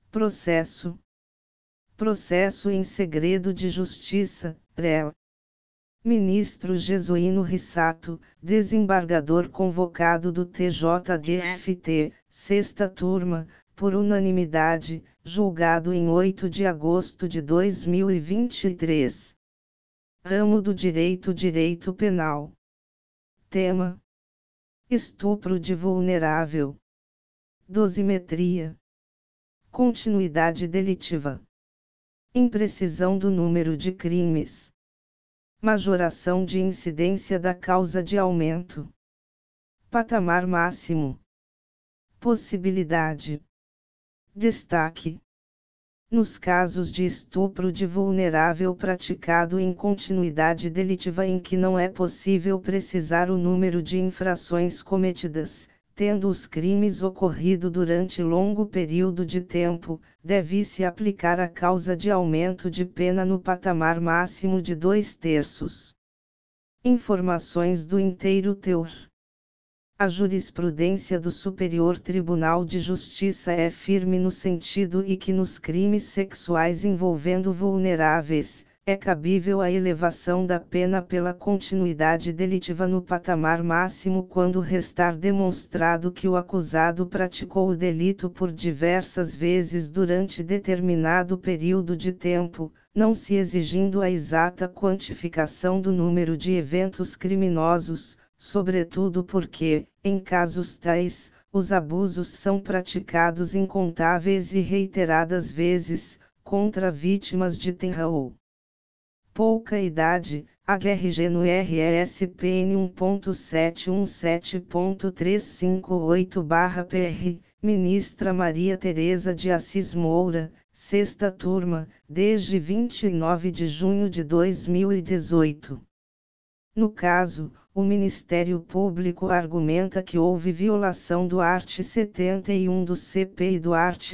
Processo. Processo em segredo de justiça, REL. Ministro Jesuíno Rissato, desembargador convocado do TJDFT, sexta turma, por unanimidade, julgado em 8 de agosto de 2023. Ramo do Direito Penal. Tema: estupro de vulnerável. Dosimetria. Continuidade delitiva. Imprecisão do número de crimes. Majoração de incidência da causa de aumento. Patamar máximo. Possibilidade. Destaque. Nos casos de estupro de vulnerável praticado em continuidade delitiva em que não é possível precisar o número de infrações cometidas, tendo os crimes ocorrido durante longo período de tempo, deve-se aplicar a causa de aumento de pena no patamar máximo de 2/3. Informações do inteiro teor. A jurisprudência do Superior Tribunal de Justiça é firme no sentido e que nos crimes sexuais envolvendo vulneráveis, é cabível a elevação da pena pela continuidade delitiva no patamar máximo quando restar demonstrado que o acusado praticou o delito por diversas vezes durante determinado período de tempo, não se exigindo a exata quantificação do número de eventos criminosos, sobretudo porque, em casos tais, os abusos são praticados incontáveis e reiteradas vezes, contra vítimas de tenra ou pouca idade, HRG no RSPN 1.717.358/PR, Ministra Maria Tereza de Assis Moura, sexta turma, desde 29 de junho de 2018. No caso, o Ministério Público argumenta que houve violação do art. 71 do CP e do art.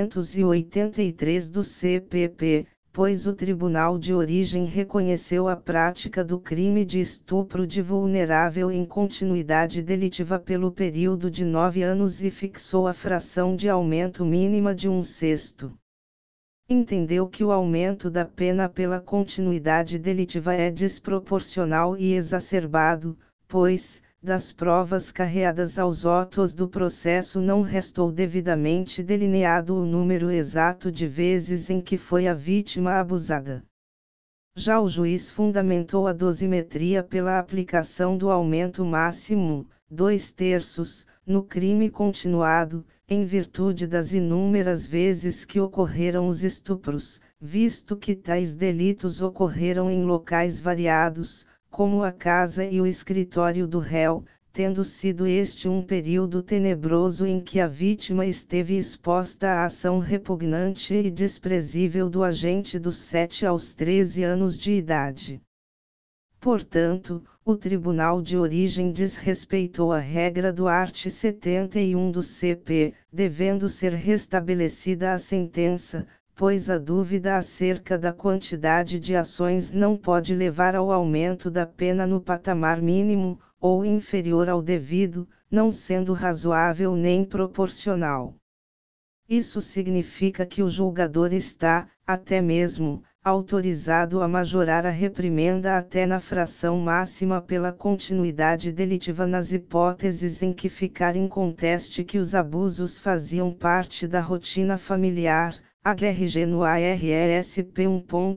283 do CPP, pois o Tribunal de Origem reconheceu a prática do crime de estupro de vulnerável em continuidade delitiva pelo período de 9 anos e fixou a fração de aumento mínima de 1/6. Entendeu que o aumento da pena pela continuidade delitiva é desproporcional e exacerbado, pois, das provas carreadas aos autos do processo não restou devidamente delineado o número exato de vezes em que foi a vítima abusada. Já o juiz fundamentou a dosimetria pela aplicação do aumento máximo, 2/3, no crime continuado, em virtude das inúmeras vezes que ocorreram os estupros, visto que tais delitos ocorreram em locais variados, como a casa e o escritório do réu, tendo sido este um período tenebroso em que a vítima esteve exposta à ação repugnante e desprezível do agente dos 7 aos 13 anos de idade. Portanto, o Tribunal de Origem desrespeitou a regra do art. 71 do CP, devendo ser restabelecida a sentença, pois a dúvida acerca da quantidade de ações não pode levar ao aumento da pena no patamar mínimo, ou inferior ao devido, não sendo razoável nem proporcional. Isso significa que o julgador está, até mesmo, autorizado a majorar a reprimenda até na fração máxima pela continuidade delitiva nas hipóteses em que ficar em conteste que os abusos faziam parte da rotina familiar, HRG no ARSP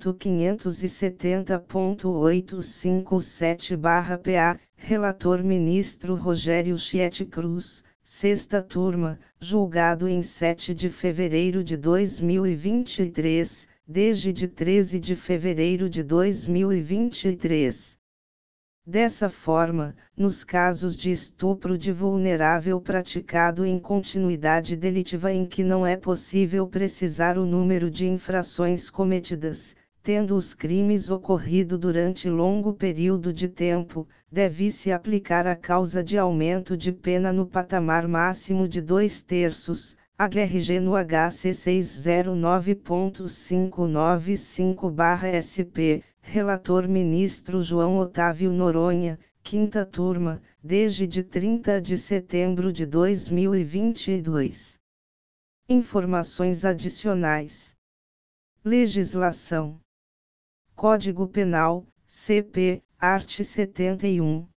1.570.857/PA, relator ministro Rogério Chieti Cruz, sexta turma, julgado em 7 de fevereiro de 2023, desde de 13 de fevereiro de 2023. Dessa forma, nos casos de estupro de vulnerável praticado em continuidade delitiva em que não é possível precisar o número de infrações cometidas, tendo os crimes ocorrido durante longo período de tempo, deve-se aplicar a causa de aumento de pena no patamar máximo de 2/3, HRG no HC 609.595/SP, relator ministro João Otávio Noronha, quinta turma, desde de 30 de setembro de 2022. Informações adicionais. Legislação. Código Penal, CP, art. 71.